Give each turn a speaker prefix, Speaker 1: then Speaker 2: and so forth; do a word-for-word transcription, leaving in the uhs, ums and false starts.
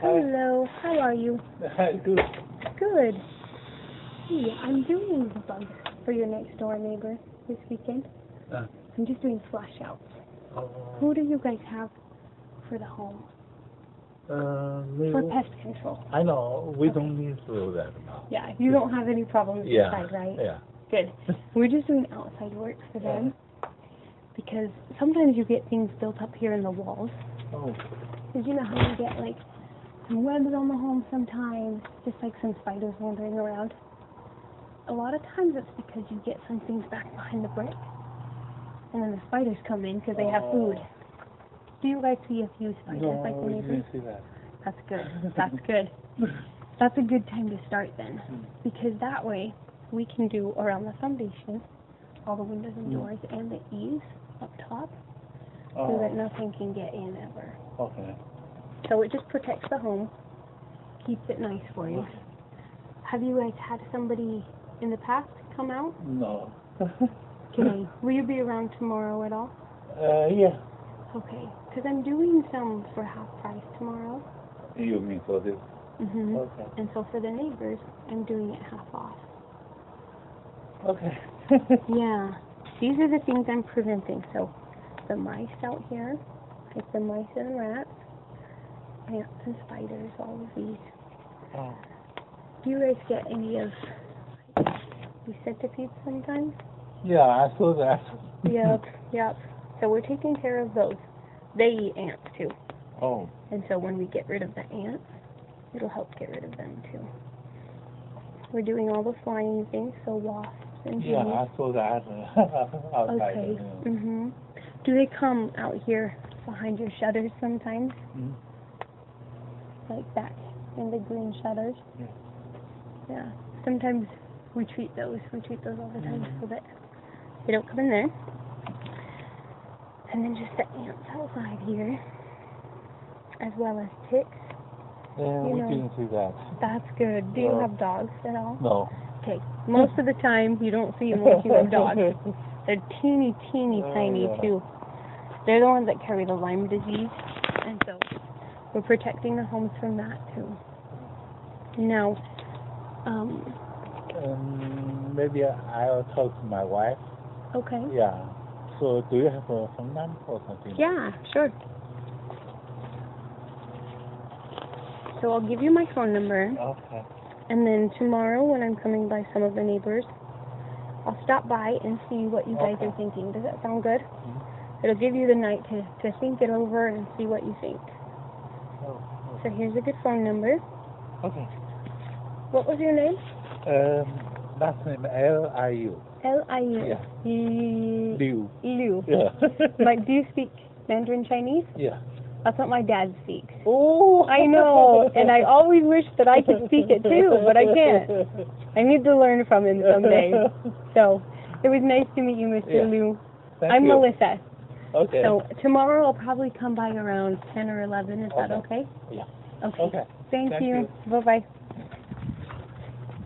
Speaker 1: Hello, how are you?
Speaker 2: Good.
Speaker 1: Good. Hey, I'm doing the bug for your next door neighbor this weekend.
Speaker 2: Uh,
Speaker 1: I'm just doing flash outs.
Speaker 2: oh,
Speaker 1: Who do you guys have for the home?
Speaker 2: uh, maybe,
Speaker 1: For pest control.
Speaker 2: I know, we
Speaker 1: Okay.
Speaker 2: don't need to do that now.
Speaker 1: Yeah, you don't have any problems
Speaker 2: Yeah,
Speaker 1: inside, right?
Speaker 2: yeah.
Speaker 1: Good. We're just doing outside work for them. Because sometimes you get things built up here in the walls.
Speaker 2: Oh,
Speaker 1: Because you know how you get like some webs on the home sometimes, just like some spiders wandering around. A lot of times it's because you get some things back behind the brick, and then the spiders come in because they have food. Do you guys see a few spiders
Speaker 2: no,
Speaker 1: like the
Speaker 2: we
Speaker 1: neighbors?
Speaker 2: didn't see that.
Speaker 1: That's good. That's good. That's a good time to start then, because that way we can do around the foundation, all the windows and doors, and the eaves up top, so that
Speaker 2: Oh,
Speaker 1: nothing can get in ever.
Speaker 2: okay.
Speaker 1: So it just protects the home, keeps it nice for you. Have you guys had somebody in the past come out?
Speaker 2: No.
Speaker 1: Okay. Will you be around tomorrow at all?
Speaker 2: Uh, yeah.
Speaker 1: Okay. Because I'm doing some for half price tomorrow.
Speaker 2: You mean for this?
Speaker 1: Mm-hmm.
Speaker 2: Okay.
Speaker 1: And so for the neighbors, I'm doing it half off.
Speaker 2: Okay.
Speaker 1: Yeah. These are the things I'm preventing. So the mice out here, like the mice and rats, ants and spiders, all of these.
Speaker 2: Oh.
Speaker 1: Do you guys get any of these centipedes sometimes?
Speaker 2: Yeah, I saw that.
Speaker 1: Yep, yep. So we're taking care of those. They eat ants too.
Speaker 2: Oh.
Speaker 1: And so when we get rid of the ants, it'll help get rid of them too. We're doing all the flying things, so wasps and bees.
Speaker 2: Yeah, I saw that uh, outside.
Speaker 1: Okay.
Speaker 2: Yeah.
Speaker 1: Mhm. Do they come out here behind your shutters sometimes?
Speaker 2: Mm.
Speaker 1: Like back in the green shutters?
Speaker 2: Yeah.
Speaker 1: Yeah. Sometimes we treat those. We treat those all the time
Speaker 2: Mhm.
Speaker 1: so that they don't come in there. And then just the ants outside here, as well as ticks.
Speaker 2: Yeah,
Speaker 1: You
Speaker 2: we
Speaker 1: know.
Speaker 2: didn't see that.
Speaker 1: That's good. Do you
Speaker 2: Yeah.
Speaker 1: have dogs at all?
Speaker 2: No.
Speaker 1: Okay. Most of the time, you don't see them unless you have dogs. They're teeny, teeny,
Speaker 2: Oh,
Speaker 1: tiny
Speaker 2: yeah.
Speaker 1: too. They're the ones that carry the Lyme disease, and so we're protecting the homes from that too. Now, um,
Speaker 2: Um, maybe I'll talk to my wife.
Speaker 1: okay.
Speaker 2: Yeah. So do you have a phone number or something?
Speaker 1: Yeah, sure. So I'll give you my phone number,
Speaker 2: Okay.
Speaker 1: and then tomorrow when I'm coming by some of the neighbors, I'll stop by and see what you guys
Speaker 2: Okay.
Speaker 1: are thinking. Does that sound good?
Speaker 2: Mm-hmm.
Speaker 1: It'll give you the night to, to think it over and see what you think.
Speaker 2: Oh,
Speaker 1: So here's a good phone number.
Speaker 2: okay.
Speaker 1: What was your name?
Speaker 2: Um, last name L I U.
Speaker 1: L I U.
Speaker 2: Yeah.
Speaker 1: Liu.
Speaker 2: Liu.
Speaker 1: Liu.
Speaker 2: Yeah.
Speaker 1: Like, do you speak Mandarin Chinese?
Speaker 2: Yeah.
Speaker 1: That's what my dad speaks.
Speaker 2: Oh.
Speaker 1: I know, and I always wish that I could speak it too, but I can't. I need to learn from him someday. So, it was nice to meet you, Mister
Speaker 2: Yeah.
Speaker 1: Liu.
Speaker 2: Thank
Speaker 1: I'm
Speaker 2: you.
Speaker 1: Melissa.
Speaker 2: Okay.
Speaker 1: So, tomorrow I'll probably come by around ten or eleven. Is that
Speaker 2: Okay.
Speaker 1: okay?
Speaker 2: Yeah.
Speaker 1: Okay.
Speaker 2: Okay.
Speaker 1: Thank,
Speaker 2: Thank
Speaker 1: you.
Speaker 2: you.
Speaker 1: Bye-bye.